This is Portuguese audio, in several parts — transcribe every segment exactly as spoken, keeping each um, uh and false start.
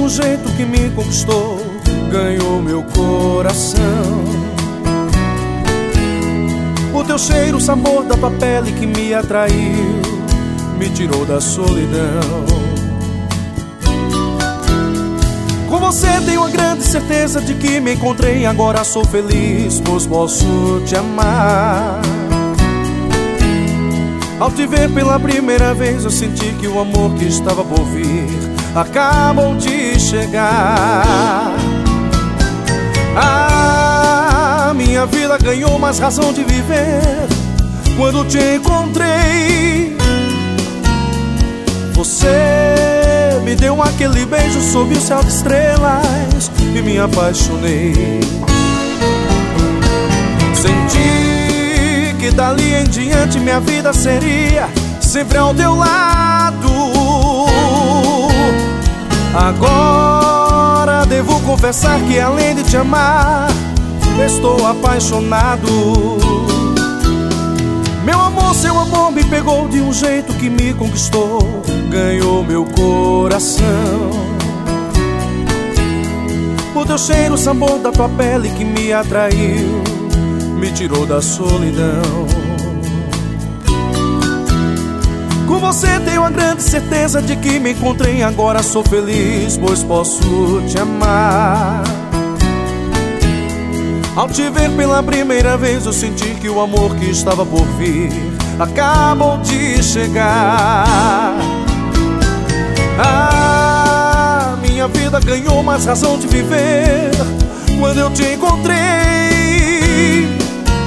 um jeito que me conquistou, ganhou meu coração. O teu cheiro, o sabor da tua pele que me atraiu, me tirou da solidão. Com você tenho a grande certeza de que me encontrei. Agora sou feliz, pois posso te amar. Ao te ver pela primeira vez, eu senti que o amor que estava por vir acabou de chegar. Ah, minha vida ganhou mais razão de viver quando te encontrei. Você me deu aquele beijo sob o céu de estrelas e me apaixonei. Senti que dali em diante minha vida seria sempre ao teu lado. Agora devo confessar que além de te amar, estou apaixonado. Meu amor, seu amor me pegou de um jeito que me conquistou, ganhou meu coração. O teu cheiro, o sabor da tua pele que me atraiu, me tirou da solidão. Com você tenho a grande certeza de que me encontrei. Agora sou feliz, pois posso te amar. Ao te ver pela primeira vez, eu senti que o amor que estava por vir acabou de chegar. Ah, minha vida ganhou mais razão de viver quando eu te encontrei.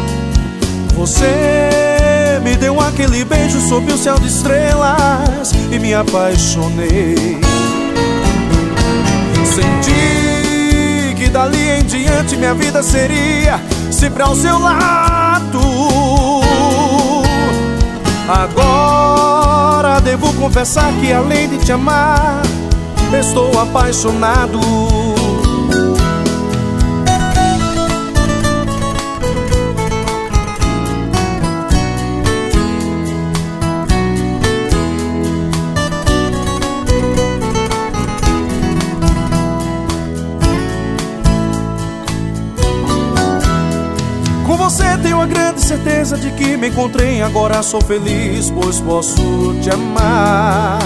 Você me deu aquele beijo sob o céu de estrelas e me apaixonei. Senti que dali em diante minha vida seria sempre ao seu lado. Agora devo confessar que além de te amar, estou apaixonado. Com você tenho a grande certeza de que me encontrei. Agora sou feliz, pois posso te amar.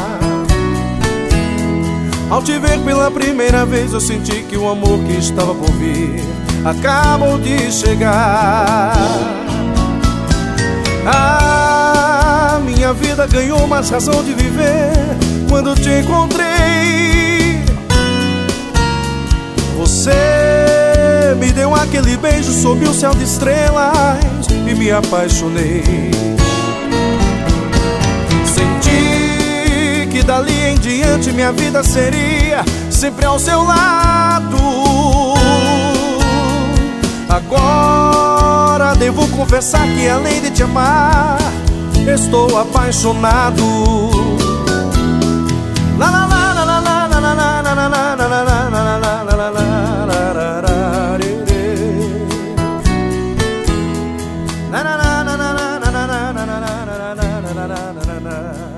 Ao te ver pela primeira vez, eu senti que o amor que estava por vir acabou de chegar. Ah, minha vida ganhou mais razão de viver quando te encontrei. Você me deu aquele beijo sob o céu de estrelas e me apaixonei. Senti que dali em diante minha vida seria sempre ao seu lado. Agora devo confessar que além de te amar, estou apaixonado. La la la la la la la la la la la la la la la la. Na na na na na na na na na na na na na na na.